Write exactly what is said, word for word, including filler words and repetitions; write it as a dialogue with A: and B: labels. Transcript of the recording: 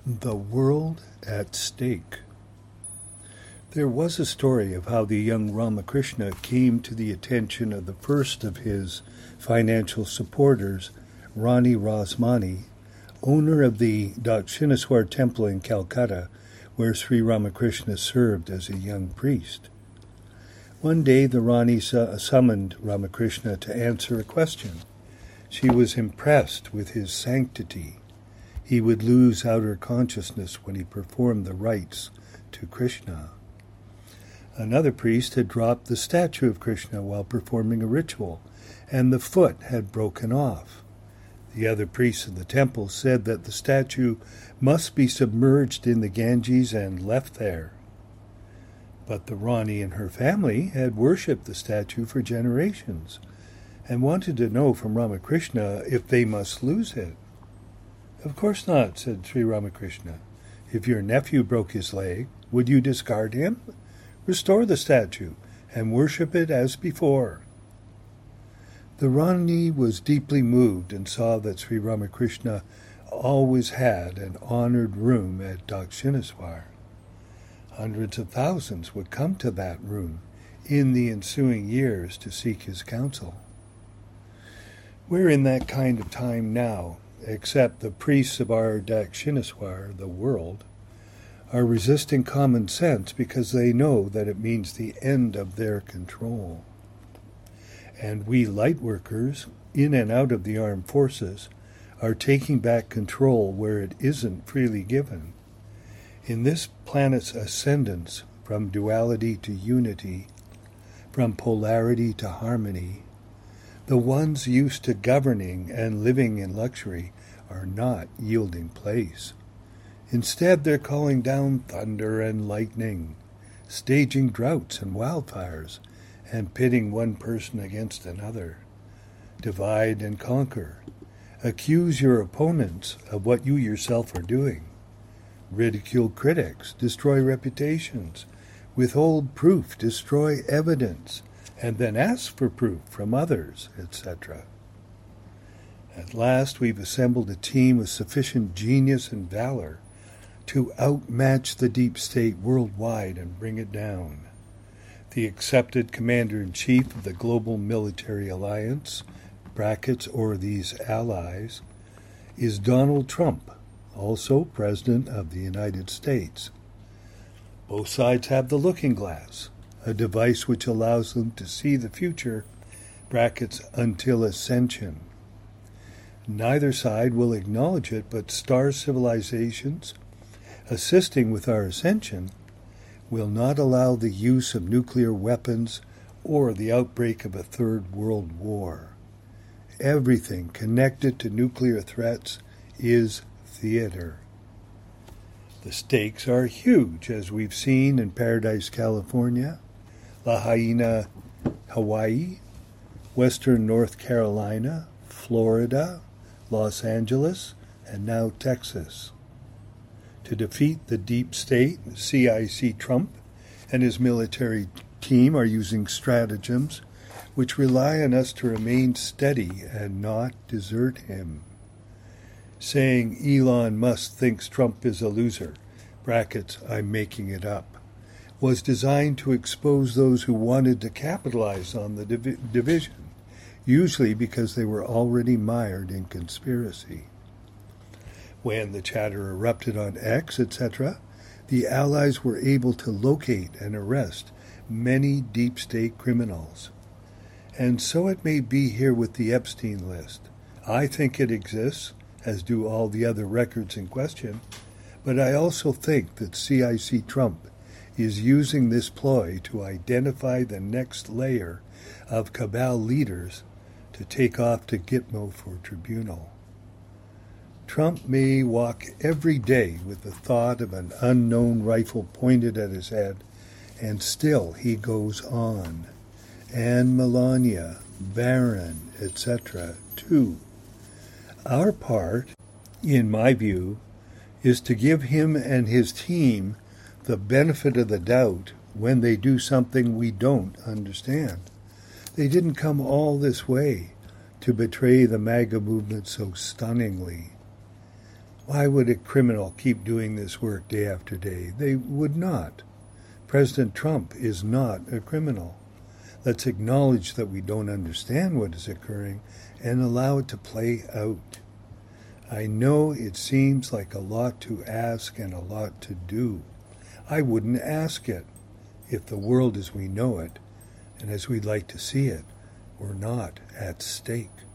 A: The World at Stake. There was a story of how the young Ramakrishna came to the attention of the first of his financial supporters, Rani Rasmani, owner of the Dakshineswar temple in Calcutta, where Sri Ramakrishna served as a young priest. One day the Rani su- summoned Ramakrishna to answer a question. She was impressed with his sanctity. He would lose outer consciousness when he performed the rites to Krishna. Another priest had dropped the statue of Krishna while performing a ritual, and the foot had broken off. The other priests in the temple said that the statue must be submerged in the Ganges and left there. But the Rani and her family had worshipped the statue for generations, and wanted to know from Ramakrishna if they must lose it. Of course not, said Sri Ramakrishna. If your nephew broke his leg, would you discard him? Restore the statue and worship it as before. The Rani was deeply moved and saw that Sri Ramakrishna always had an honored room at Dakshineswar. Hundreds of thousands would come to that room in the ensuing years to seek his counsel. We're in that kind of time now, except the priests of our Dakshineswar, the world, are resisting common sense because they know that it means the end of their control. And we light workers, in and out of the armed forces, are taking back control where it isn't freely given. In this planet's ascendance from duality to unity, from polarity to harmony, the ones used to governing and living in luxury are not yielding place. Instead, they're calling down thunder and lightning, staging droughts and wildfires, and pitting one person against another. Divide and conquer. Accuse your opponents of what you yourself are doing. Ridicule critics, destroy reputations, withhold proof, destroy evidence, and then ask for proof from others, et cetera. At last we've assembled a team with sufficient genius and valor to outmatch the deep state worldwide and bring it down. The accepted commander-in-chief of the global military alliance, brackets or these allies, is Donald Trump, also President of the United States. Both sides have the looking glass, a device which allows them to see the future, brackets until ascension. Neither side will acknowledge it, but star civilizations, assisting with our ascension, will not allow the use of nuclear weapons or the outbreak of a third world war. Everything connected to nuclear threats is theater. The stakes are huge, as we've seen in Paradise, California, Lahaina, Hawaii, Western North Carolina, Florida, Los Angeles, and now Texas. To defeat the deep state, C I C Trump and his military team are using stratagems which rely on us to remain steady and not desert him. Saying Elon Musk thinks Trump is a loser, brackets, I'm making it up, was designed to expose those who wanted to capitalize on the div- division, usually because they were already mired in conspiracy. When the chatter erupted on X, et cetera, the Allies were able to locate and arrest many deep state criminals. And so it may be here with the Epstein list. I think it exists, as do all the other records in question, but I also think that C I C Trump is using this ploy to identify the next layer of cabal leaders to take off to Gitmo for tribunal. Trump may walk every day with the thought of an unknown rifle pointed at his head, and still he goes on. And Melania, Barron, et cetera, too. Our part, in my view, is to give him and his team the benefit of the doubt when they do something we don't understand. They didn't come all this way to betray the MAGA movement so stunningly. Why would a criminal keep doing this work day after day? They would not. President Trump is not a criminal. Let's acknowledge that we don't understand what is occurring and allow it to play out. I know it seems like a lot to ask and a lot to do. I wouldn't ask it if the world as we know it and as we'd like to see it were not at stake.